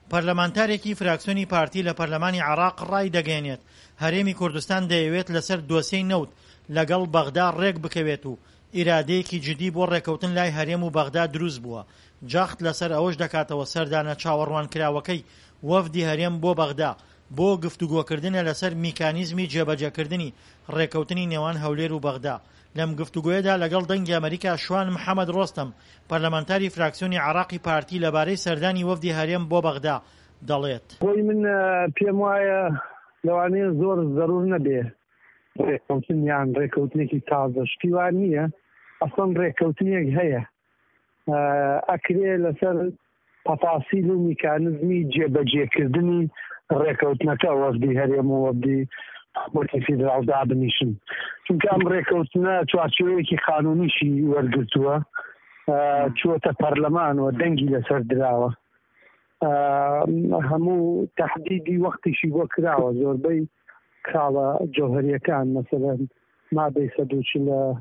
پەرلەمانتارێکی فراکسیۆنی پارتی لە پەرلەمانی عێراق ڕای دەگەێنێت هەرێمی کوردستان دەیەوێت لەسەر دۆسیەی نەوت لەگەڵ بەغدا ڕێک بکەوێت و ئیرادەیەکی جدی بۆ ڕێکەوتن لای هەرێم و بەغدا دروست بووە. جاخت لەسەر ئەوەش دەکاتەوە سەردانە چاوەڕوانکراوەکەی وەفدی هەرێم بۆ بەغدا بۆ گفتوگۆکردنە لەسەر میکانیزمی جێبەجێکردنی ڕێکەوتنی نێوان هەولێر و بەغدا. لەم گفتوگۆیەدا لەگەڵ دەنگی ئەمریکا شوان محەممەد ڕۆستەم پەرلەمانتاری فراکسیۆنی عێراقی پارتی لەبارەی سەردانی وەفدی هەرێم بۆ بەغدا دەڵێت. بۆی من پێم وایە لەوانەیە زۆر زەرور نەبێ ڕێکەوتن یان ڕێکەوتنێکی تازە شتیوان نییە، ئەسڵەن ڕێکەوتنێک هەیە ئەکرێ لەسەر تەفاسیل و میکانیزمی جێبەجێکردنی ڕێکەوتنەکە وەفدی هەرێم و وەفدی حکومەتی فیدراڵ دابنیشن، چونکە ئەم ڕێکەوتنە چوارچێوەیەکی قانونیشی وەرگرتووە، چووەتە پەرلەمانەوە دەنگی لەسەر دراوە، هەموو تەحدیدی وەختیشی بۆ کراوە، زۆربەی کاڵە جەوهەریەکان مەسەلەن مادەی 140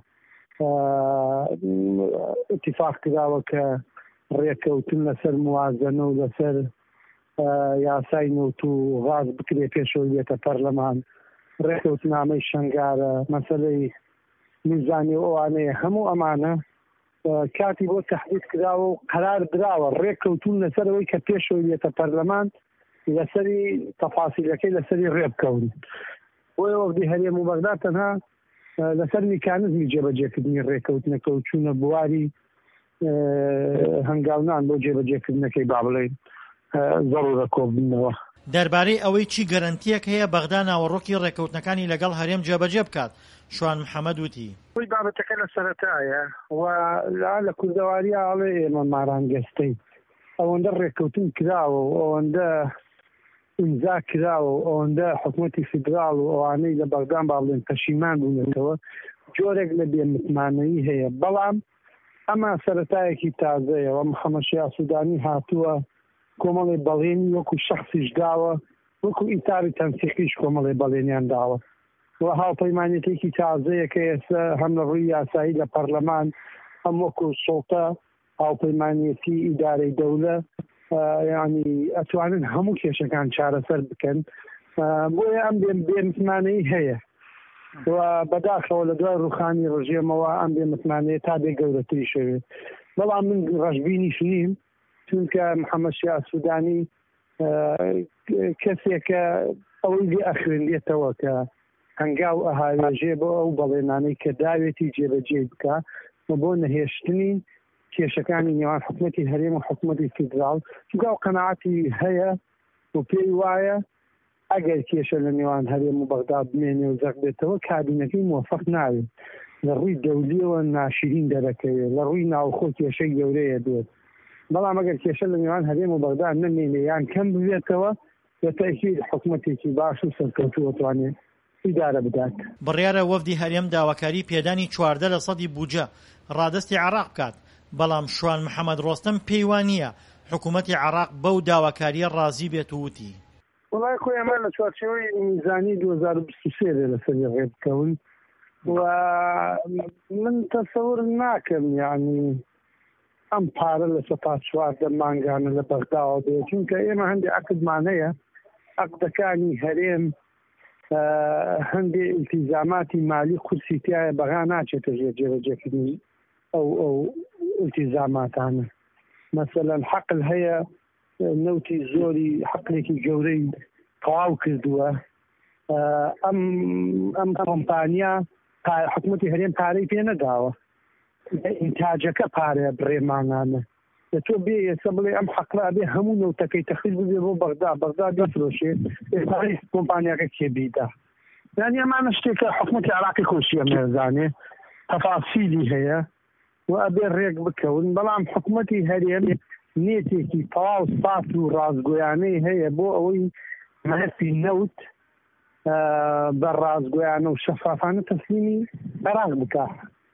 اتفاق کراوە کە ڕێکەوتن لەسەر موازنە و لەسەر یاسای نەوت و غاز بکرێ پێشەوە بێتە پەرلەمان، ڕێکەوتنامەی شەنگارە، مەسەلەی میزانی ئەوانەیە، هەموو ئەمانە کاتی بۆ تەحدید کراوە و قەرار دراوە ڕێککەوتون لەسەرەوەی کە پێشەوە بێتە پەرلەمان لەسەری تەفاسیلەکەی لەسەری ڕێبکەون. بۆیە وەفدی هەرێم و بەغدا تەنها لەسەر میکانیزمی جێبەجێکردنی ڕێکەوتنەکە و چوونە بواری هەنگاونان بۆ جێبەجێکردنەکەی با بڵێن زەڕورە کۆبوونەوە. دەربارەی ئەوەی چی گەرانتیەک هەیە بەغدا ناوەڕۆکی ڕێکەوتنەکانی لەگەڵ هەرێم جێبەجێ بکات؟ شوان محەممەد وتی وی بابەتەکە لە سەرەتایە و لە کوردەواریە ئاڵێ ئێمە مارانگەستەی ئەوەندە ڕێکەوتن کراوە و ئەوەندە ئیمزا کراوە و ئەوەندە حکومەتی فیدراڵ و ئەوانەی لە بەغدان باڵێن پەشیمان بوونەتەوە جۆرێک لە بێمتمانەیی هەیە، بەڵام ئەمە سەرەتایەکی تازەیە و محەممەد شیا سوودانی هاتووە کۆمەڵی بەڵێنی وەکو شەخصیش داوە، وەکو ئیتاری تەنسیقیش کۆمەڵی بەڵێنیان داوە و هاوپەیمانێتێکی تازەیە کە ئێستا هەم لە ڕووی یاسایی لە پەرلەمان هەم وەکو سوڵتە هاوپەیمانێتی ئیدارەی دەولە ینی ئەتوانن هەموو کێشەکان چارەسەر بکەن، بۆیە ئەم بێمتمانەی هەیە و بەداخەوە لە دوای ڕوخانی ڕژێمەوە ئەم بێمتمانەیە تا بێ گەورەتری شەوێت. بەڵام من ڕەشبینیش نیم، چونکە محەممەد شیا سوودانی کەسێکە ئەوەی لێ ئەخوێنێتەوە کە هەنگاو ئەهاوێژێ بۆ ئەو بەڵێنانەی کە داوێتی جێبەجێ بکە بۆ نەهێشتنی کێشەکانی نێوان حکومەتی هەرێم و حکومەتی فیدراڵ، چونکە ئەو قەناعەتی هەیە و پێی وایە ئەگەر کێشە لە نێوان هەرێم و بەغدا بمێنێ و زەق بێتەوە کابینەکەی موفق ناوێت، لە ڕووی دەولیەوە ناشرین دەرەکەوێت، لە ڕووی ناوخۆ کێشەی گەورەیە بێت. بەڵام ئەگەر کێشە لە نێوان هەرێم و بەغدا نەمێنێ یان کەم ببێتەوە بەتەکید حکومەتێکی باش و سەرکەوتوو ئەتوانێت ئیدارە بدات. بڕیارە وەفدی هەرێم داواکاری پێدانی 14% بوجە ڕادستی عێراق بکات، بەڵام شوان محەممەد ڕۆستەم پێی وانە حکوومەتی عێراق بەو داواکاریە ڕازی بێت و وتی وڵای خۆی ئەمە لە چوارچێوەی میزانی 2023 لەسەری ڕێبکەون و من تەسەور ناکەم یعنی ئەم پارە لە سەپا 14 مانگانە لە بەغداوە بێت، چونکە ئێمە هەندێک عەقدمان هەیە، عەقدەکانی هەرێم هەندێک ئیلتیزاماتی مالی قورسی تایە بەغا ناچێتە ژێر جێبەجێکردنی ئەو ئیلتیزاماتانە. مەسەلەن حەقل هەیە نەوتی زۆری حەقلێکی گەورەی تەواو کردووە، ئەم کۆمپانیا حکومەتی هەرێم پارەی پێ نەداوە، ئینتاجەکە پارەیە بڕێمانانە، لە تۆ بێ ئێستا بڵێ ئەم حەقلا بێ هەموو نەوتەکەی تەخلیل ببێ بۆ بەغدا دەفرۆشێ، پارەی کۆمپانیاکە کێبیدا. یعنی ئەمانە شتێکە حکومەتی عێراقی خۆشیە مێزانێ تەفاسیلی هەیە و ئەبێ ڕێک بکەون، بەڵام حکومەتی هەرێم نێتێکی تەواو ساف و ڕازگۆیانەی هەیە بۆ ئەوەی مەلەفی نەوت بە ڕازگۆیانە و شەفافانە تەسلیمی عێراق بکات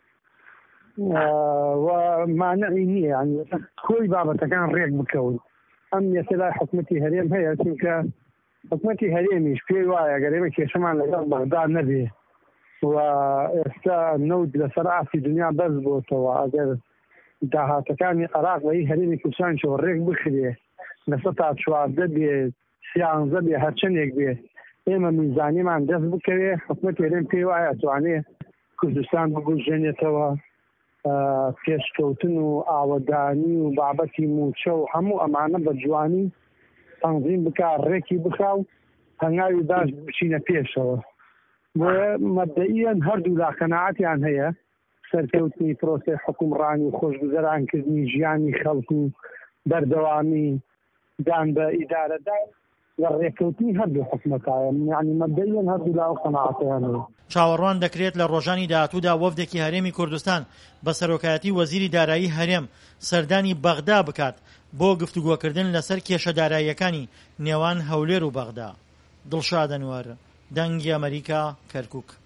و مانعی نییە ینی کۆی بابەتەکان ڕێک بکەون. ئەم یەسەلای حکومەتی هەرێم هەیە، چونکە حکومەتی هەرێمیش پێی وایە ئەگەر ئێمە کێشەمان لەگەڵ بەغدا نەبێ و ئێستا نەوت لەسەر ئافی دنیا بەرز بۆتەوە، ئەگەر داهاتەکانی عێراق بەی هەرێمی کوردستانیشەوە ڕێک بخرێ لە 14 بێ 13 بێ هەرچەندێک بێ ئێمە میزانیمان دەست بکەوێ حکومەت هێرێم پێی وایە توانێ کوردستان بگوژێنێتەوە پێشکەوتن و ئاوەدانی و بابەتی موچە و هەموو ئەمانە بە جوانی تەنظیم بکە ڕێکی بخا و هەنگاوی باش بچینە پێشەوە مەبدەئیەن هەردوو لا قەناعەتیان هەیە سەرکەوتنی پرۆسەی حکومڕانی و خۆشگوزەرانکردنی ژیانی خەڵک و بەردەوامی دان بە ئیدارەدان لە ڕێکەوتنی هەردوو حکومەتایە یعنی مەبدەئیەن هەردوو لا قەناعەتیان هەیە. چاوەڕوان دەکرێت لە ڕۆژانی داهاتوودا وەفدێکی هەرێمی کوردستان بە سەرۆکایەتی وەزیری دارایی هەرێم سەردانی بەغدا بکات بۆ گفتوگۆکردن لەسەر کێشە داراییەکانی نێوان هەولێر و بەغدا. دڵشاد ئەنوەر، دەنگی ئەمریکا، کەرکووک.